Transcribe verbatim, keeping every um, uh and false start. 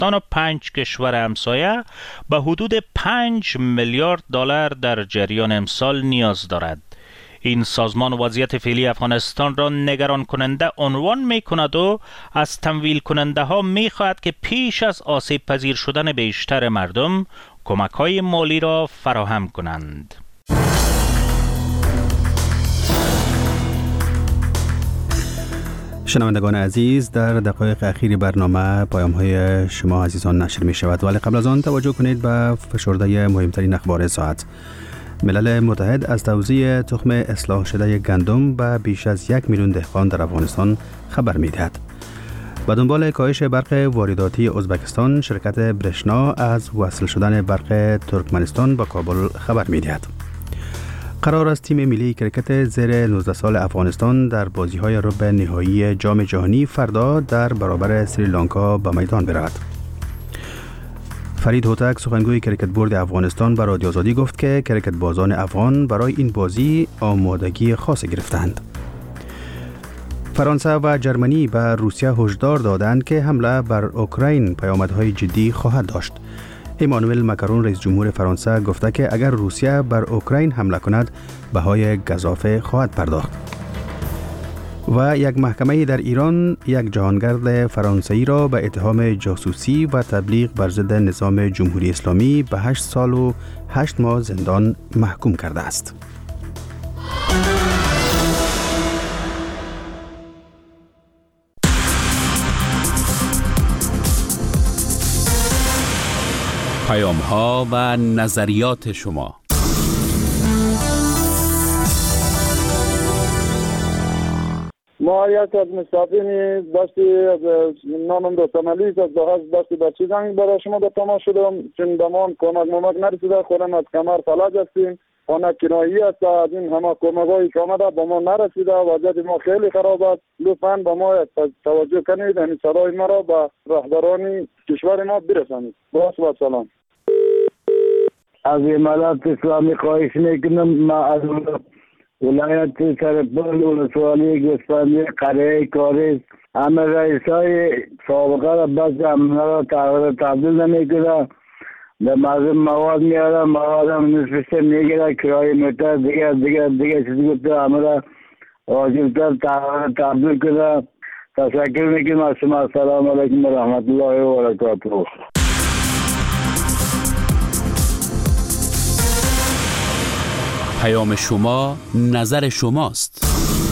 افغانستان و پنج کشور همسایه به حدود پنج میلیارد دلار در جریان امسال نیاز دارد. این سازمان وضعیت فعلی افغانستان را نگران کننده عنوان می کند و از تمویل کننده ها می خواهد که پیش از آسیب پذیر شدن بیشتر مردم کمک های مالی را فراهم کنند. شنوندگان عزیز، در دقایق اخیر برنامه پیام های شما عزیزان نشر می شود، ولی قبل از آن توجه کنید به فشرده مهمترین اخبار ساعت. ملل متحد از توزیع تخم اصلاح شده گندم به بیش از یک میلیون دهقان در افغانستان خبر می دهد. به دنبال کاهش برق وارداتی ازبکستان، شرکت برشنا از وصل شدن برق ترکمنستان به کابل خبر می دهد. قرار است تیم ملی کرکت زیر نوزده سال افغانستان در بازی‌های ربع نهایی جام جهانی فردا در برابر سریلانکا به میدان برود. فرید هوتک، سخنگوی کرکت بورد افغانستان، به رادیو آزادی گفت که کرکت بازان افغان برای این بازی آمادگی خاص گرفتند. فرانسه و جرمنی به روسیه هشدار دادند که حمله بر اوکراین پیامدهای جدی خواهد داشت. ایمانوئل ماکرون، رئیس جمهور فرانسه، گفته که اگر روسیه بر اوکراین حمله کند بهای گزافه خواهد پرداخت. و یک محکمه در ایران یک جهانگرد فرانسوی را به اتهام جاسوسی و تبلیغ بر ضد نظام جمهوری اسلامی به هشت سال و هشت ماه زندان محکوم کرده است. پیام ها و نظریات شما. ما یک از مستقیمی دستی نامم دو تملیز از دهاز دستی بچی زنگ برای شما در تماس شدم، چون دمان کمک ممک نرسیده، خودم از کمر فلج هستیم، خانه کنایی است، از این همه کمک هایی که آمده با ما نرسیده، وضعیت ما خیلی خراب است. لطفاً با ما توجه کنید، همین صدای ما را به رهبران کشور ما برسانید. باز و سلام. از امارات اسلامی خواهش میکنم، ما از ولایت سرپل ولسوالی گوسفندی قریه کاریز همه رئیس های سابقه را بس امنه را تغییر تبدیل نمیکنه، به مردم مواد میاره، مواد هم نصفش میگیره، کرای موتر دیگه دیگه دیگه چیزی گفته همه را واجبتر تغییر تبدیل کنه. تشکر میکنم از شما. السلام علیکم و رحمت الله و برکاته. پیام شما نظر شماست.